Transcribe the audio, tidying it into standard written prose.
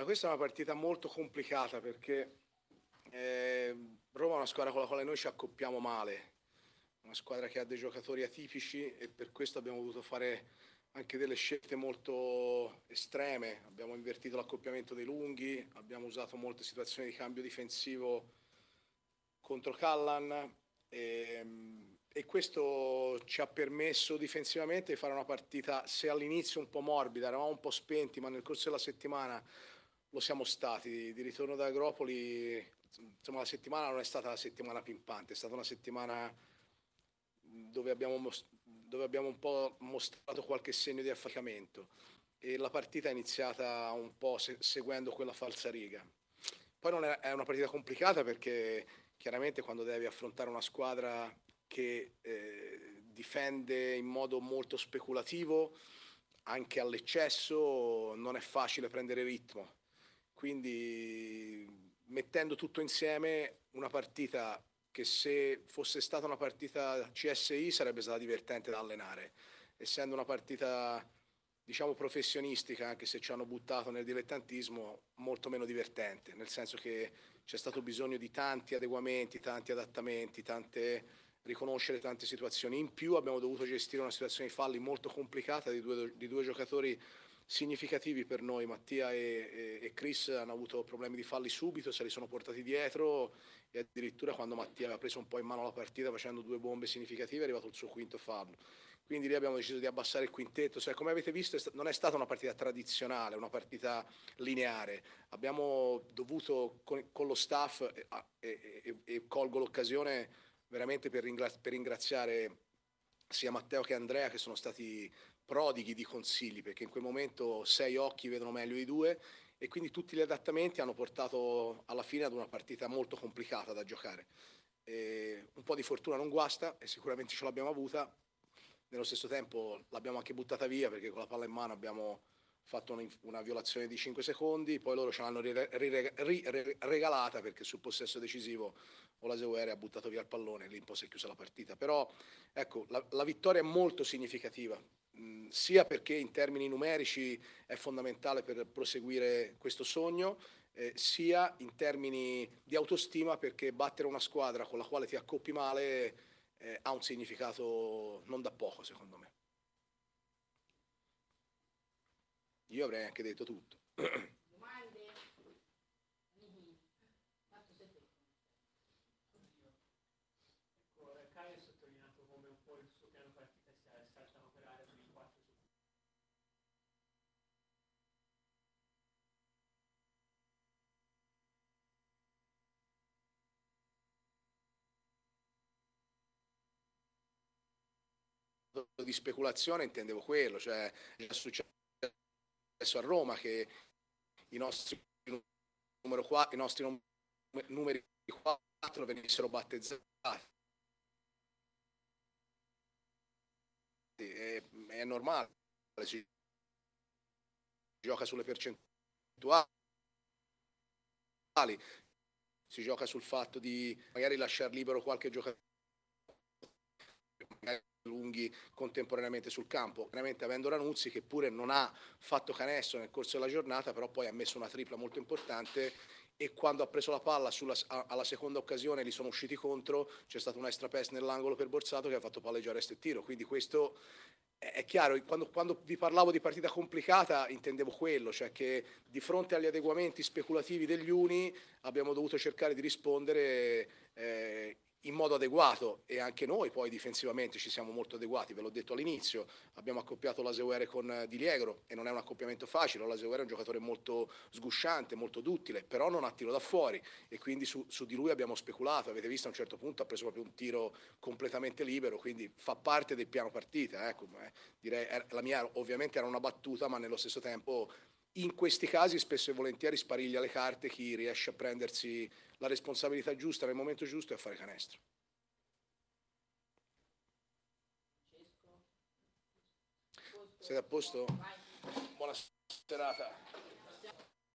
Allora, questa è una partita molto complicata perché Roma è una squadra con la quale noi ci accoppiamo male, una squadra che ha dei giocatori atipici e per questo abbiamo dovuto fare anche delle scelte molto estreme. Abbiamo invertito l'accoppiamento dei lunghi, abbiamo usato molte situazioni di cambio difensivo contro Callan e questo ci ha permesso difensivamente di fare una partita, se all'inizio un po' morbida, eravamo un po' spenti, ma nel corso della settimana lo siamo stati. Di ritorno da Agropoli, insomma, la settimana non è stata la settimana pimpante, è stata una settimana dove abbiamo un po' mostrato qualche segno di affaticamento e la partita è iniziata un po' seguendo quella falsariga. Poi non è, è una partita complicata perché chiaramente quando devi affrontare una squadra che difende in modo molto speculativo, anche all'eccesso, non è facile prendere ritmo. Quindi mettendo tutto insieme, una partita che se fosse stata una partita CSI sarebbe stata divertente da allenare, essendo una partita diciamo professionistica, anche se ci hanno buttato nel dilettantismo, molto meno divertente, nel senso che c'è stato bisogno di tanti adeguamenti, tanti adattamenti, riconoscere tante situazioni. In più abbiamo dovuto gestire una situazione di falli molto complicata di due giocatori significativi per noi. Mattia e Chris hanno avuto problemi di falli subito, se li sono portati dietro e addirittura quando Mattia aveva preso un po' in mano la partita facendo due bombe significative è arrivato il suo quinto fallo. Quindi lì abbiamo deciso di abbassare il quintetto. Cioè, come avete visto non è stata una partita tradizionale, una partita lineare. Abbiamo dovuto con lo staff e colgo l'occasione veramente per ringraziare sia Matteo che Andrea che sono stati prodighi di consigli perché in quel momento 6 occhi vedono meglio i due e quindi tutti gli adattamenti hanno portato alla fine ad una partita molto complicata da giocare. Un po' di fortuna non guasta e sicuramente ce l'abbiamo avuta, nello stesso tempo l'abbiamo anche buttata via perché con la palla in mano abbiamo fatto una violazione di 5 secondi, poi loro ce l'hanno regalata perché sul possesso decisivo Olasewere ha buttato via il pallone e lì un po' si è chiusa la partita. Però ecco, la vittoria è molto significativa, sia perché in termini numerici è fondamentale per proseguire questo sogno, sia in termini di autostima perché battere una squadra con la quale ti accoppi male ha un significato non da poco, secondo me. Io avrei anche detto tutto. Di speculazione intendevo quello, cioè è successo a Roma che i nostri i nostri numeri 4 venissero battezzati. È normale, si gioca sulle percentuali, si gioca sul fatto di magari lasciare libero qualche giocatore lunghi contemporaneamente sul campo, chiaramente avendo Ranuzzi che pure non ha fatto canestro nel corso della giornata, però poi ha messo una tripla molto importante e quando ha preso la palla alla seconda occasione gli sono usciti contro, c'è stato un extra pass nell'angolo per Borsato che ha fatto palleggiare questo tiro, quindi questo è chiaro, quando vi parlavo di partita complicata intendevo quello, cioè che di fronte agli adeguamenti speculativi degli uni abbiamo dovuto cercare di rispondere in modo adeguato e anche noi poi difensivamente ci siamo molto adeguati, ve l'ho detto all'inizio, abbiamo accoppiato l'Aseuere con Di Liegro e non è un accoppiamento facile, l'Aseuere è un giocatore molto sgusciante, molto duttile, però non ha tiro da fuori e quindi su di lui abbiamo speculato, avete visto a un certo punto ha preso proprio un tiro completamente libero, quindi fa parte del piano partita, ecco, direi, la mia ovviamente era una battuta, ma nello stesso tempo in questi casi spesso e volentieri spariglia le carte chi riesce a prendersi la responsabilità giusta nel momento giusto e a fare canestro. Siete a posto? Buona serata.